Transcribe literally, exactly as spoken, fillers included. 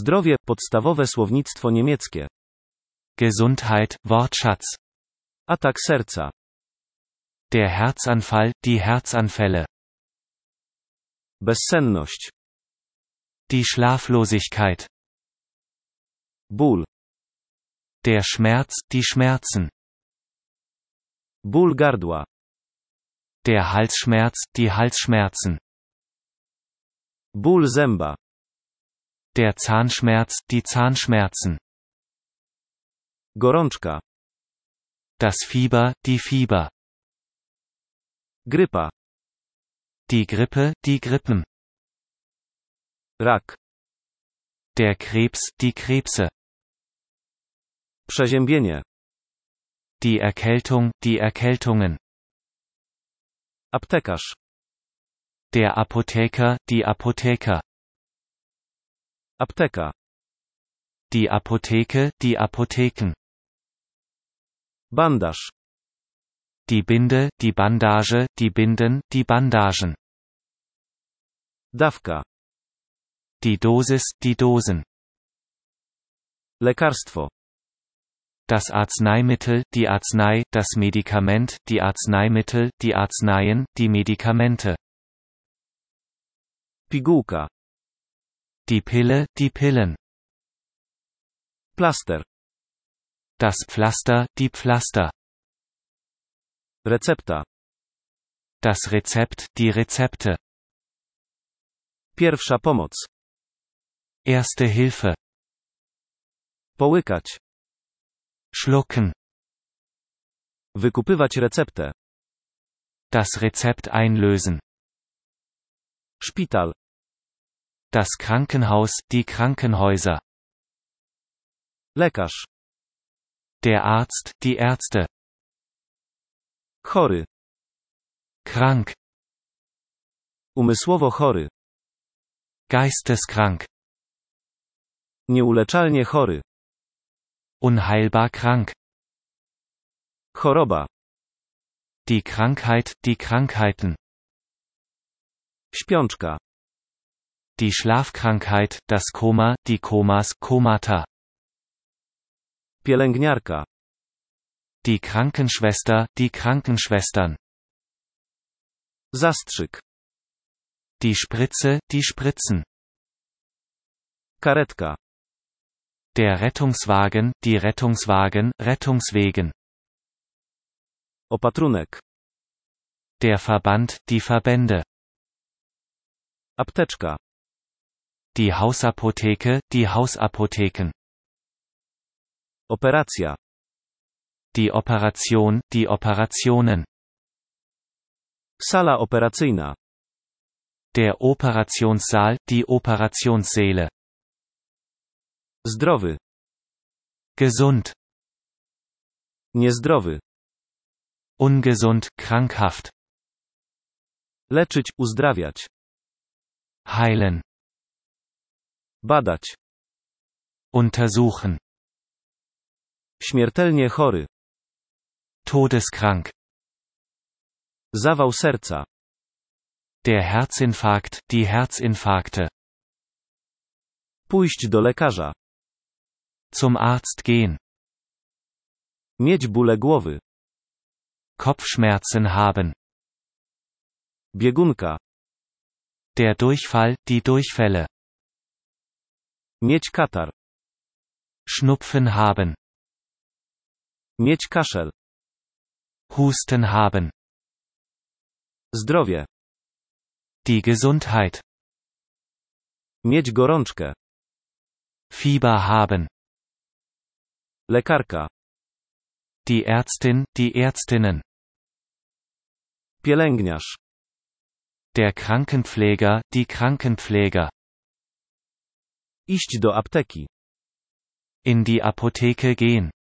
Zdrowie, podstawowe słownictwo niemieckie. Gesundheit, Wortschatz. Atak serca. Der Herzanfall, die Herzanfälle. Bezsenność. Die Schlaflosigkeit. Ból. Der Schmerz, die Schmerzen. Ból gardła. Der Halsschmerz, die Halsschmerzen. Ból zęba. Der Zahnschmerz, die Zahnschmerzen. Gorączka. Das Fieber, die Fieber. Grypa. Die Grippe, die Grippen. Rak. Der Krebs, die Krebse. Przeziębienie. Die Erkältung, die Erkältungen. Aptekarz. Der Apotheker, die Apotheker. Apteka. Die Apotheke, die Apotheken. Bandaż. Die Binde, die Bandage, die Binden, die Bandagen. Dawka. Die Dosis, die Dosen. Lekarstwo. Das Arzneimittel, die Arznei, das Medikament, die Arzneimittel, die Arzneien, die Medikamente. Pigułka. Die Pille, die Pillen. Plaster. Das Pflaster, die Pflaster. Recepta. Das Rezept, die Rezepte. Pierwsza pomoc. Erste Hilfe. Połykać. Schlucken. Wykupywać receptę. Das Rezept einlösen. Szpital. Das Krankenhaus, die Krankenhäuser. Lekarz. Der Arzt, die Ärzte. Chory. Krank. Umysłowo chory. Geisteskrank. Nieuleczalnie chory. Unheilbar krank. Choroba. Die Krankheit, die Krankheiten. Śpiączka. Die Schlafkrankheit, das Koma, die Komas, Komata. Pielęgniarka. Die Krankenschwester, die Krankenschwestern. Zastrzyk. Die Spritze, die Spritzen. Karetka. Der Rettungswagen, die Rettungswagen, Rettungswegen. Opatrunek. Der Verband, die Verbände. Apteczka. Die Hausapotheke, die Hausapotheken. Operacja. Die Operation, die Operationen. Sala operacyjna. Der Operationssaal, die Operationssäle. Zdrowy. Gesund. Niezdrowy. Ungesund, krankhaft. Leczyć, uzdrawiać. Heilen. Badać. Untersuchen. Śmiertelnie chory. Todeskrank. Zawał serca. Der Herzinfarkt, die Herzinfarkte. Pójść do lekarza. Zum Arzt gehen. Mieć bóle głowy. Kopfschmerzen haben. Biegunka. Der Durchfall, die Durchfälle. Mieć katar. Schnupfen haben. Mieć kaszel. Husten haben. Zdrowie. Die Gesundheit. Mieć gorączkę. Fieber haben. Lekarka. Die Ärztin, die Ärztinnen. Pielęgniarz. Der Krankenpfleger, die Krankenpfleger. Iść do apteki. In die Apotheke gehen.